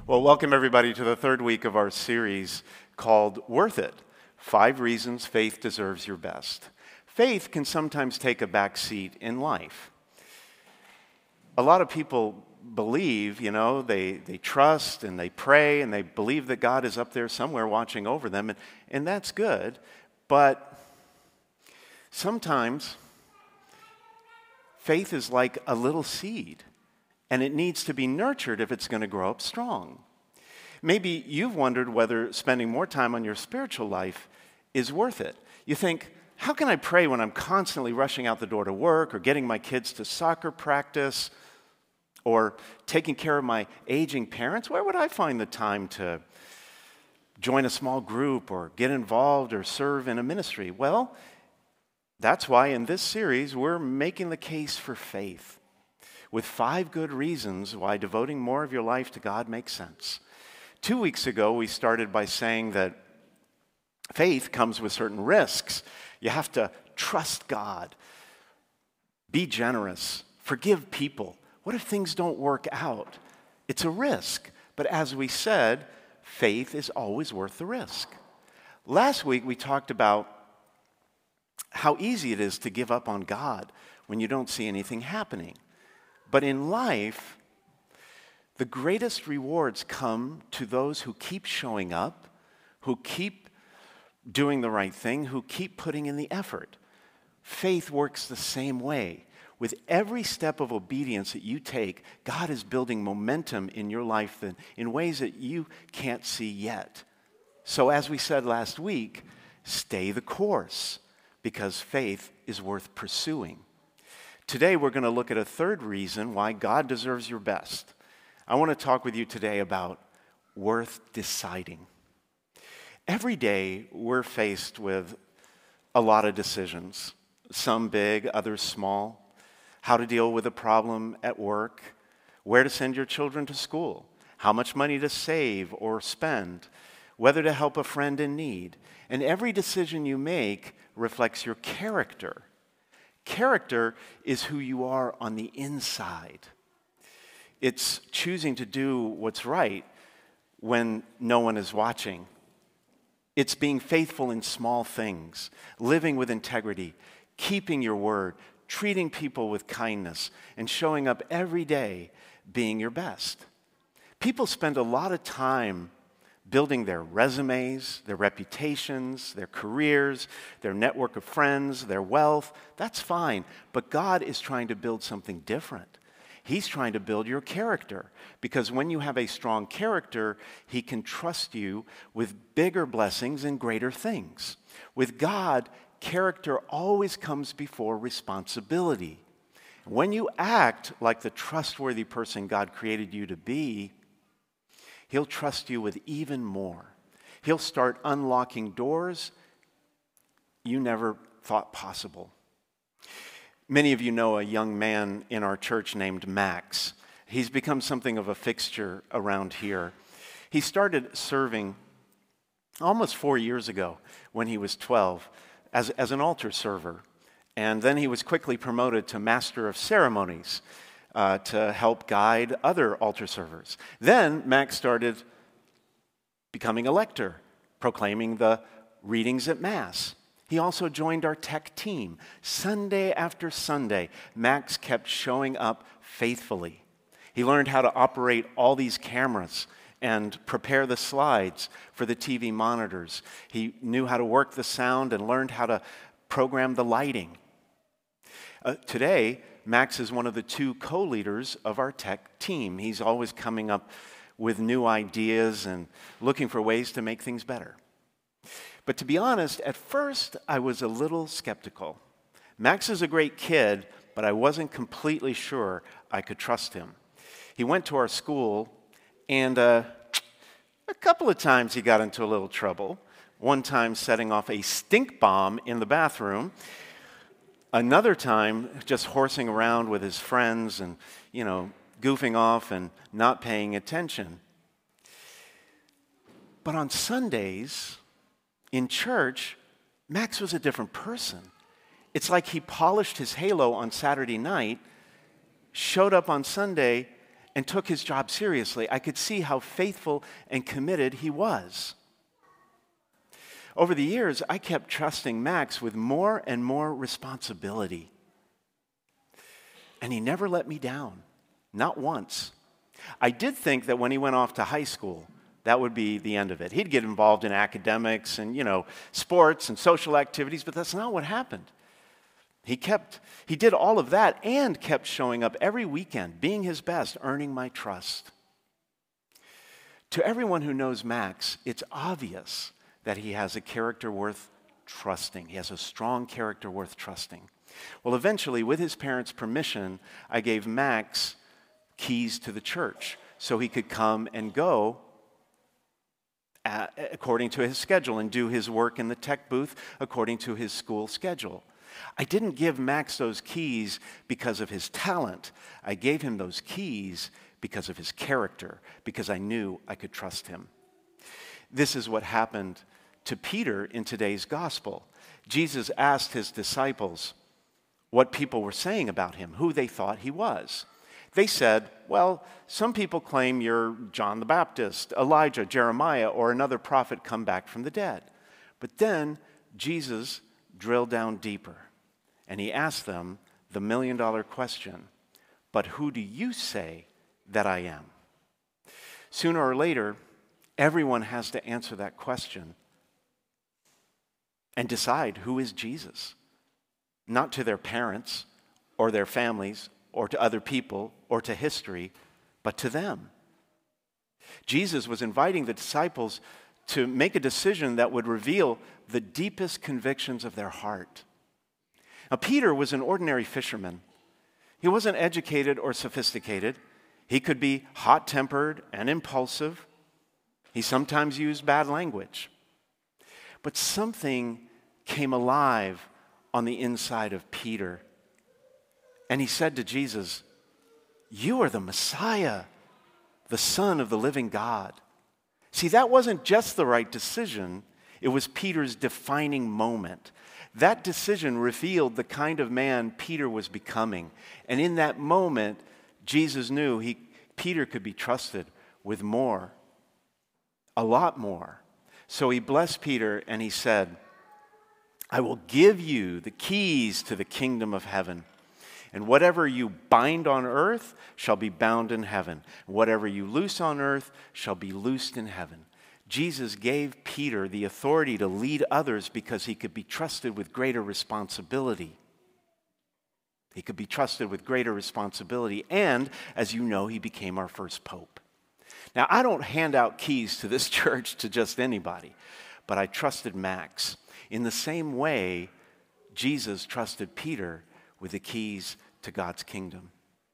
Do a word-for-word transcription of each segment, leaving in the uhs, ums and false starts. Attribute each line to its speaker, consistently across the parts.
Speaker 1: Well, welcome everybody to the third week of our series called Worth It, Five Reasons Faith Deserves Your Best. Faith can sometimes take a back seat in life. A lot of people believe, you know, they, they trust and they pray and they believe that God is up there somewhere watching over them, and, and that's good, but sometimes faith is like a little seed. And it needs to be nurtured if it's going to grow up strong. Maybe you've wondered whether spending more time on your spiritual life is worth it. You think, how can I pray when I'm constantly rushing out the door to work or getting my kids to soccer practice or taking care of my aging parents? Where would I find the time to join a small group or get involved or serve in a ministry? Well, that's why in this series we're making the case for faith, with five good reasons why devoting more of your life to God makes sense. Two weeks ago, we started by saying that faith comes with certain risks. You have to trust God, be generous, forgive people. What if things don't work out? It's a risk. But as we said, faith is always worth the risk. Last week, we talked about how easy it is to give up on God when you don't see anything happening. But in life, the greatest rewards come to those who keep showing up, who keep doing the right thing, who keep putting in the effort. Faith works the same way. With every step of obedience that you take, God is building momentum in your life in ways that you can't see yet. So as we said last week, stay the course, because faith is worth pursuing. Today, we're going to look at a third reason why God deserves your best. I want to talk with you today about worth deciding. Every day, we're faced with a lot of decisions, some big, others small. How to deal with a problem at work, where to send your children to school, how much money to save or spend, whether to help a friend in need. And every decision you make reflects your character. Character is who you are on the inside. It's choosing to do what's right when no one is watching. It's being faithful in small things, living with integrity, keeping your word, treating people with kindness, and showing up every day being your best. People spend a lot of time building their resumes, their reputations, their careers, their network of friends, their wealth. That's fine, but God is trying to build something different. He's trying to build your character, because when you have a strong character, He can trust you with bigger blessings and greater things. With God, character always comes before responsibility. When you act like the trustworthy person God created you to be, He'll trust you with even more. He'll start unlocking doors you never thought possible. Many of you know a young man in our church named Max. He's become something of a fixture around here. He started serving almost four years ago when he was twelve as, as an altar server. And then he was quickly promoted to Master of Ceremonies, Uh, to help guide other altar servers. Then Max started becoming a lector, proclaiming the readings at Mass. He also joined our tech team. Sunday after Sunday, Max kept showing up faithfully. He learned how to operate all these cameras and prepare the slides for the T V monitors. He knew how to work the sound and learned how to program the lighting. Uh, today, Max is one of the two co-leaders of our tech team. He's always coming up with new ideas and looking for ways to make things better. But to be honest, at first I was a little skeptical. Max is a great kid, but I wasn't completely sure I could trust him. He went to our school, and uh, a couple of times he got into a little trouble. One time setting off a stink bomb in the bathroom. Another time, just horsing around with his friends and, you know, goofing off and not paying attention. But on Sundays, in church, Max was a different person. It's like he polished his halo on Saturday night, showed up on Sunday, and took his job seriously. I could see how faithful and committed he was. Over the years, I kept trusting Max with more and more responsibility. And he never let me down, not once. I did think that when he went off to high school, that would be the end of it. He'd get involved in academics and, you know, sports and social activities, but that's not what happened. He kept, he did all of that and kept showing up every weekend, being his best, earning my trust. To everyone who knows Max, it's obvious that he has a character worth trusting. He has a strong character worth trusting. Well, eventually, with his parents' permission, I gave Max keys to the church so he could come and go at, according to his schedule and do his work in the tech booth according to his school schedule. I didn't give Max those keys because of his talent. I gave him those keys because of his character, because I knew I could trust him. This is what happened to Peter in today's gospel. Jesus asked his disciples what people were saying about him, who they thought he was. They said, well, some people claim you're John the Baptist, Elijah, Jeremiah, or another prophet come back from the dead. But then Jesus drilled down deeper, and he asked them the million-dollar question, but who do you say that I am? Sooner or later, everyone has to answer that question and decide who is Jesus. Not to their parents or their families or to other people or to history, but to them. Jesus was inviting the disciples to make a decision that would reveal the deepest convictions of their heart. Now, Peter was an ordinary fisherman. He wasn't educated or sophisticated. He could be hot-tempered and impulsive. He sometimes used bad language. But something came alive on the inside of Peter. And he said to Jesus, "You are the Messiah, the Son of the living God." See, that wasn't just the right decision. It was Peter's defining moment. That decision revealed the kind of man Peter was becoming. And in that moment, Jesus knew he, Peter could be trusted with more, a lot more. So he blessed Peter and he said, "I will give you the keys to the kingdom of heaven. And whatever you bind on earth shall be bound in heaven. Whatever you loose on earth shall be loosed in heaven." Jesus gave Peter the authority to lead others because he could be trusted with greater responsibility. He could be trusted with greater responsibility. And, as you know, he became our first pope. Now, I don't hand out keys to this church to just anybody, but I trusted Max. In the same way, Jesus trusted Peter with the keys to God's kingdom.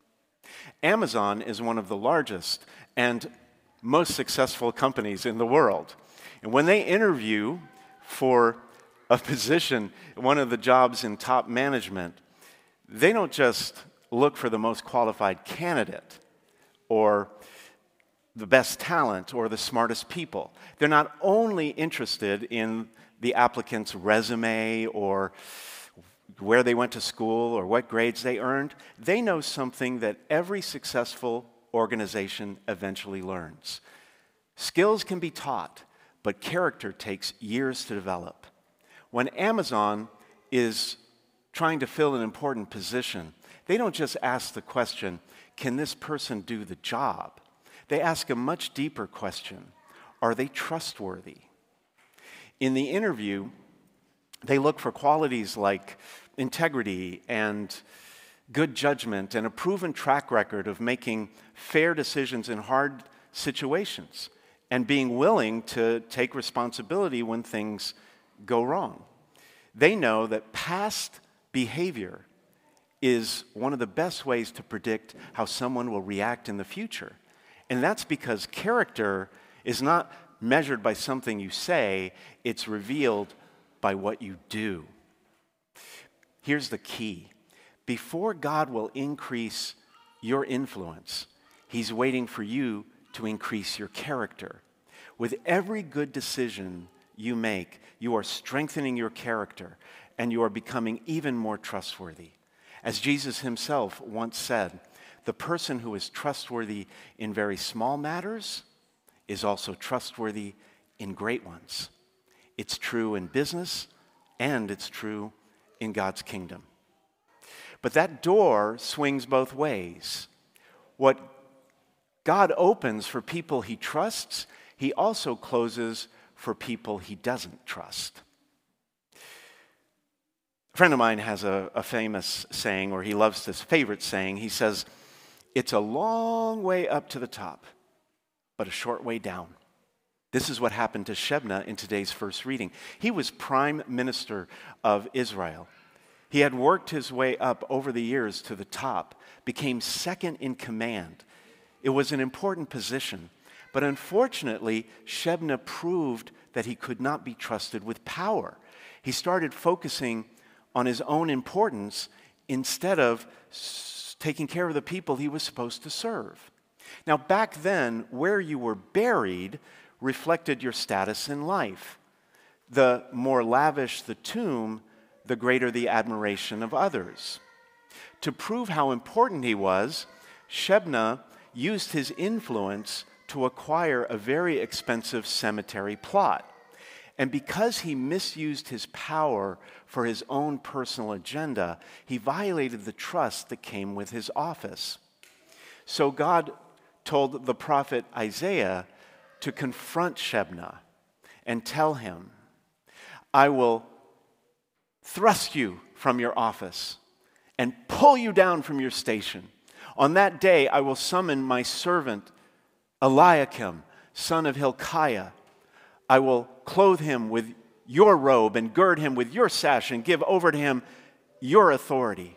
Speaker 1: Amazon is one of the largest and most successful companies in the world. And when they interview for a position, one of the jobs in top management, they don't just look for the most qualified candidate or the best talent or the smartest people. They're not only interested in the applicant's resume or where they went to school or what grades they earned. They know something that every successful organization eventually learns. Skills can be taught, but character takes years to develop. When Amazon is trying to fill an important position, they don't just ask the question, can this person do the job? They ask a much deeper question, are they trustworthy? In the interview, they look for qualities like integrity and good judgment and a proven track record of making fair decisions in hard situations and being willing to take responsibility when things go wrong. They know that past behavior is one of the best ways to predict how someone will react in the future. And that's because character is not measured by something you say, it's revealed by what you do. Here's the key. Before God will increase your influence, He's waiting for you to increase your character. With every good decision you make, you are strengthening your character and you are becoming even more trustworthy. As Jesus himself once said, the person who is trustworthy in very small matters is also trustworthy in great ones. It's true in business, and it's true in God's kingdom. But that door swings both ways. What God opens for people he trusts, he also closes for people he doesn't trust. A friend of mine has a, a famous saying, or he loves this favorite saying. He says, "It's a long way up to the top, but a short way down." This is what happened to Shebna in today's first reading. He was prime minister of Israel. He had worked his way up over the years to the top, became second in command. It was an important position, but unfortunately, Shebna proved that he could not be trusted with power. He started focusing on his own importance instead of s- taking care of the people he was supposed to serve. Now, back then, where you were buried reflected your status in life. The more lavish the tomb, the greater the admiration of others. To prove how important he was, Shebna used his influence to acquire a very expensive cemetery plot. And because he misused his power for his own personal agenda, he violated the trust that came with his office. So God told the prophet Isaiah to confront Shebna and tell him, "I will thrust you from your office and pull you down from your station. On that day I will summon my servant Eliakim, son of Hilkiah. I will clothe him with your robe and gird him with your sash and give over to him your authority."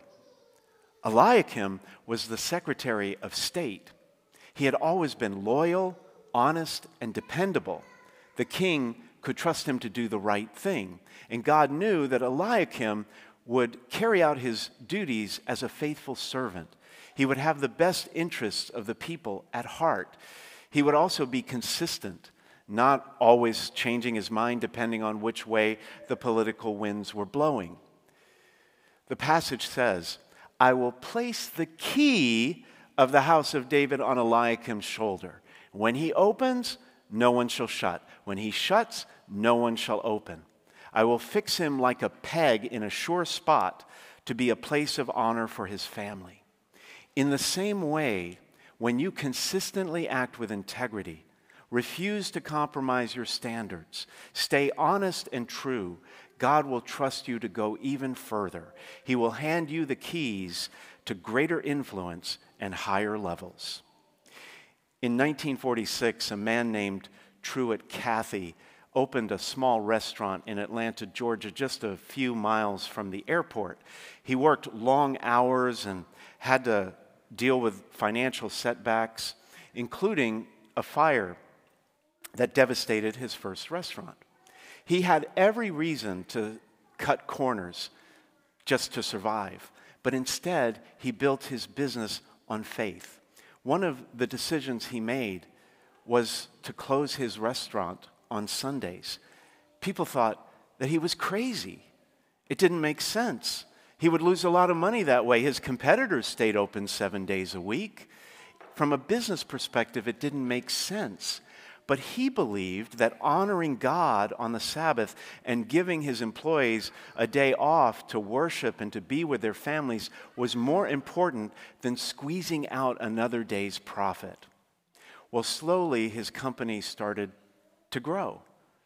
Speaker 1: Eliakim was the Secretary of State. He had always been loyal, honest, and dependable. The king could trust him to do the right thing. And God knew that Eliakim would carry out his duties as a faithful servant. He would have the best interests of the people at heart. He would also be consistent, not always changing his mind depending on which way the political winds were blowing. The passage says, "I will place the key of the house of David on Eliakim's shoulder. When he opens, no one shall shut. When he shuts, no one shall open. I will fix him like a peg in a sure spot to be a place of honor for his family." In the same way, when you consistently act with integrity, refuse to compromise your standards, stay honest and true, God will trust you to go even further. He will hand you the keys to greater influence and higher levels. In nineteen forty-six, a man named Truett Cathy opened a small restaurant in Atlanta, Georgia, just a few miles from the airport. He worked long hours and had to deal with financial setbacks, including a fire that devastated his first restaurant. He had every reason to cut corners just to survive, but instead he built his business on faith. One of the decisions he made was to close his restaurant on Sundays. People thought that he was crazy. It didn't make sense. He would lose a lot of money that way. His competitors stayed open seven days a week. From a business perspective, it didn't make sense. But he believed that honoring God on the Sabbath and giving his employees a day off to worship and to be with their families was more important than squeezing out another day's profit. Well, slowly his company started to grow.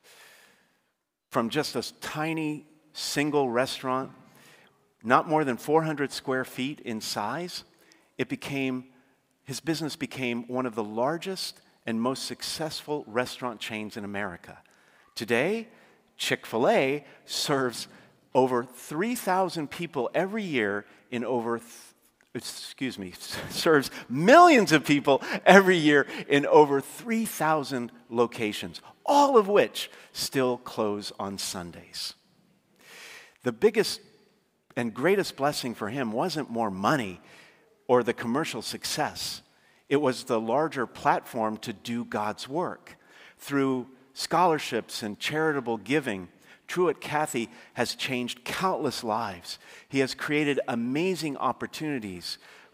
Speaker 1: From just a tiny single restaurant, not more than four hundred square feet in size, it became, his business became one of the largest and most successful restaurant chains in America. Today, Chick-fil-A serves over three thousand people every year in over, th- excuse me, serves millions of people every year in over three thousand locations, all of which still close on Sundays. The biggest and greatest blessing for him wasn't more money or the commercial success. It was the larger platform to do God's work. Through scholarships and charitable giving, Truett Cathy has changed countless lives. He has created amazing opportunities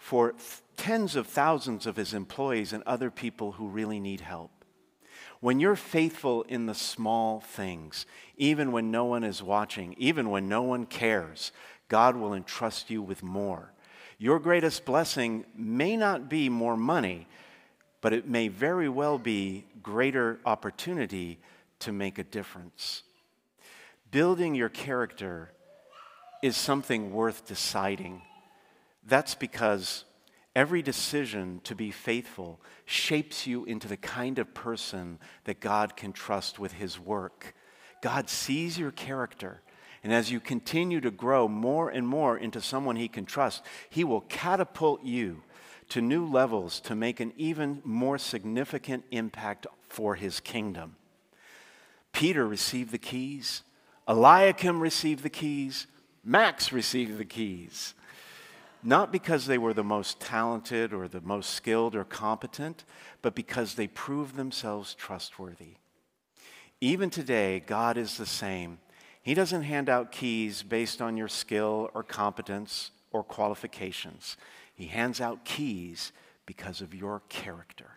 Speaker 1: for th- tens of thousands of his employees and other people who really need help. When you're faithful in the small things, even when no one is watching, even when no one cares, God will entrust you with more. Your greatest blessing may not be more money, but it may very well be greater opportunity to make a difference. Building your character is something worth deciding. That's because every decision to be faithful shapes you into the kind of person that God can trust with his work. God sees your character, and as you continue to grow more and more into someone he can trust, he will catapult you to new levels to make an even more significant impact for his kingdom. Peter received the keys. Eliakim received the keys. Max received the keys. Not because they were the most talented or the most skilled or competent, but because they proved themselves trustworthy. Even today, God is the same. He doesn't hand out keys based on your skill or competence or qualifications. He hands out keys because of your character.